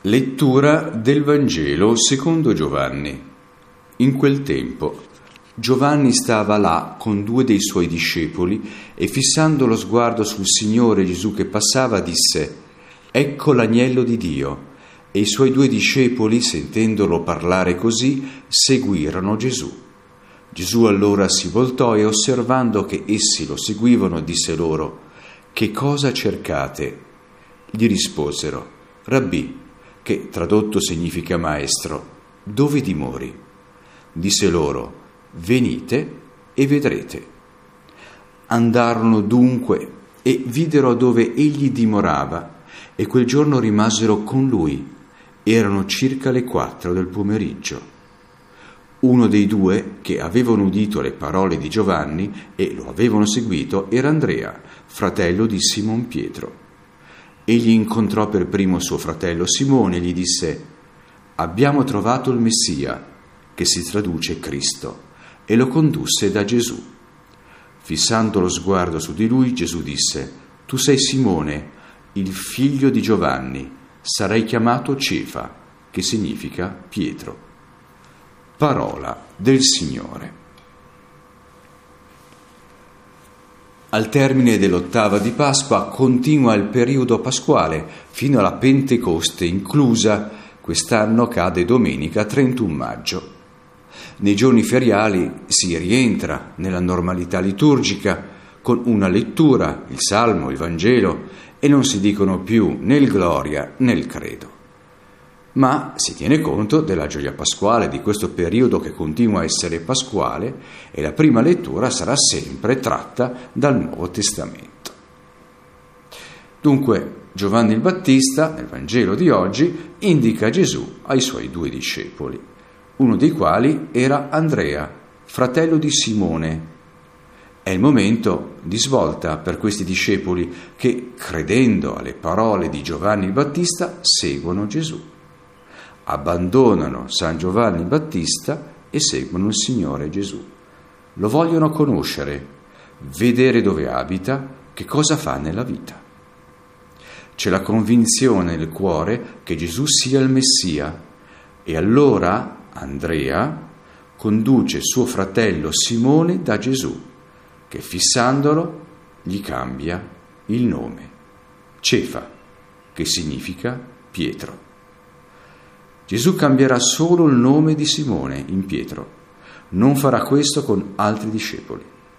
Lettura del Vangelo secondo Giovanni. In quel tempo Giovanni stava là con 2 dei suoi discepoli e fissando lo sguardo sul Signore Gesù che passava disse: «Ecco l'agnello di Dio». E i suoi 2 discepoli, sentendolo parlare così, seguirono Gesù. Gesù allora si voltò e osservando che essi lo seguivano disse loro: «Che cosa cercate?» Gli risposero: «Rabbì», che tradotto significa maestro, «dove dimori?» Disse loro: «Venite e vedrete». Andarono dunque e videro dove egli dimorava, e quel giorno rimasero con lui. Erano circa le 4 del pomeriggio. Uno dei 2 che avevano udito le parole di Giovanni e lo avevano seguito era Andrea, fratello di Simon Pietro. Egli incontrò per primo suo fratello Simone e gli disse: «Abbiamo trovato il Messia», che si traduce Cristo, e lo condusse da Gesù. Fissando lo sguardo su di lui, Gesù disse: «Tu sei Simone, il figlio di Giovanni, sarai chiamato Cefa», che significa Pietro. Parola del Signore. Al termine dell'8ª di Pasqua continua il periodo pasquale fino alla Pentecoste inclusa. Quest'anno cade domenica 31 maggio. Nei giorni feriali si rientra nella normalità liturgica con una lettura, il Salmo, il Vangelo, e non si dicono più né il Gloria né il Credo. Ma si tiene conto della gioia pasquale, di questo periodo che continua a essere pasquale, e la prima lettura sarà sempre tratta dal Nuovo Testamento. Dunque, Giovanni il Battista, nel Vangelo di oggi, indica Gesù ai suoi 2 discepoli, uno dei quali era Andrea, fratello di Simone. È il momento di svolta per questi discepoli che, credendo alle parole di Giovanni il Battista, seguono Gesù. Abbandonano San Giovanni Battista e seguono il Signore Gesù. Lo vogliono conoscere, vedere dove abita, che cosa fa nella vita. C'è la convinzione nel cuore che Gesù sia il Messia e allora Andrea conduce suo fratello Simone da Gesù, che fissandolo gli cambia il nome, Cefa, che significa Pietro. Gesù cambierà solo il nome di Simone in Pietro, non farà questo con altri discepoli.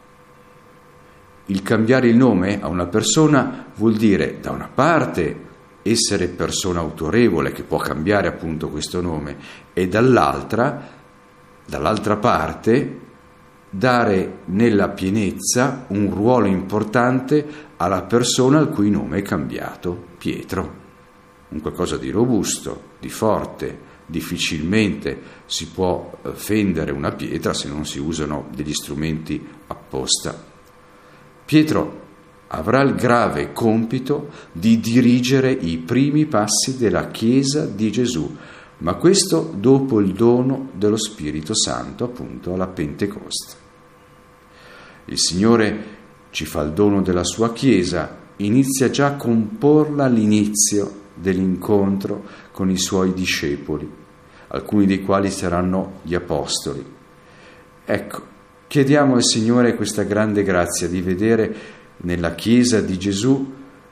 Il cambiare il nome a una persona vuol dire, da una parte, essere persona autorevole che può cambiare appunto questo nome, e dall'altra parte, dare nella pienezza un ruolo importante alla persona il cui nome è cambiato, Pietro. Un qualcosa di robusto, di forte. Difficilmente si può fendere una pietra se non si usano degli strumenti apposta. Pietro avrà il grave compito di dirigere i primi passi della Chiesa di Gesù, ma questo dopo il dono dello Spirito Santo, appunto alla Pentecoste. Il Signore ci fa il dono della sua Chiesa, inizia già a comporla all'inizio dell'incontro con i suoi discepoli, alcuni dei quali saranno gli apostoli. Ecco, chiediamo al Signore questa grande grazia di vedere nella Chiesa di Gesù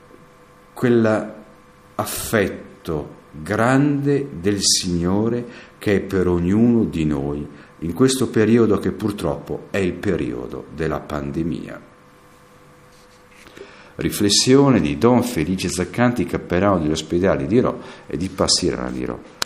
quell'affetto grande del Signore che è per ognuno di noi in questo periodo che purtroppo è il periodo della pandemia. Riflessione di Don Felice Zaccanti, cappellano degli ospedali di Rho e di Passirana di Rho.